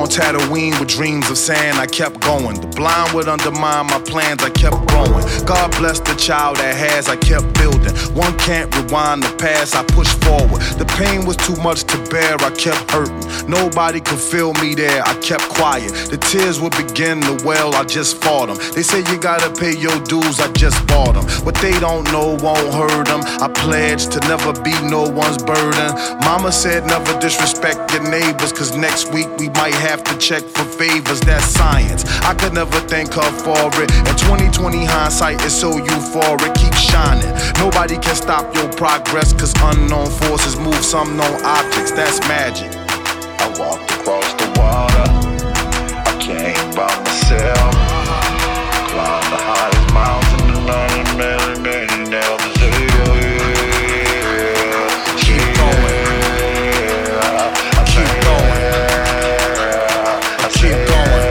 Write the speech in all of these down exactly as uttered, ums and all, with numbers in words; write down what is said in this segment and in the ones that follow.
on Tatooine with dreams of sand, I kept going. The blind would undermine my plans, I kept growing. God bless the child that has, I kept building. One can't rewind the past, I pushed forward. The pain was too much to bear, I kept hurting. Nobody could feel me there, I kept quiet. The tears would begin to well, I just fought them. They say you gotta pay your dues, I just bought them. What they don't know won't hurt them. I pledged to never be no one's burden. Mama said never disrespect your neighbors, cause next week we might have to check for favors. That's science, I could never thank her for it. In twenty twenty hindsight is so euphoric, keep shining. Nobody can stop your progress, cause unknown forces move some known objects. That's magic. I walked across the water, I came by myself. Climbed the highest mountain and learned many, many nails to say, keep going. I say, Keep going. I say, Keep going.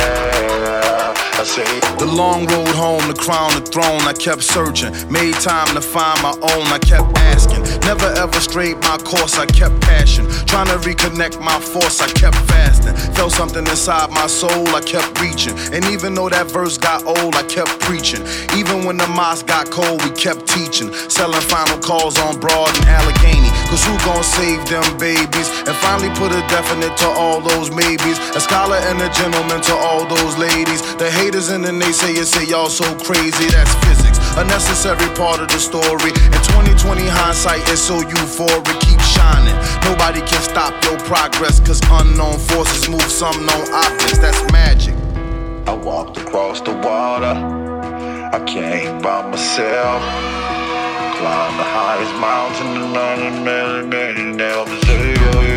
I say, The long road home to crown the throne, I kept searching. Made time to find my own, I kept asking. Never ever strayed my course, I kept passion. Trying to reconnect my force, I kept fasting. Felt something inside my soul, I kept reaching. And even though that verse got old, I kept preaching. Even when the mosque got cold, we kept teaching. Selling final calls on Broad and Allegheny, cause who gon' save them babies? And finally put a definite to all those maybes. A scholar and a gentleman to all those ladies. The haters and the naysayers say y'all so crazy, that's physics, a necessary part of the story. In twenty twenty hindsight is so euphoric, keep shining. Nobody can stop your progress, cause unknown forces move some known objects. That's magic. I walked across the water, I came by myself. Climbed the highest mountain and learned many, many nails to say,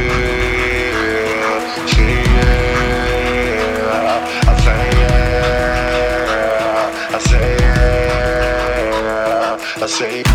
say, I say, I say, I say.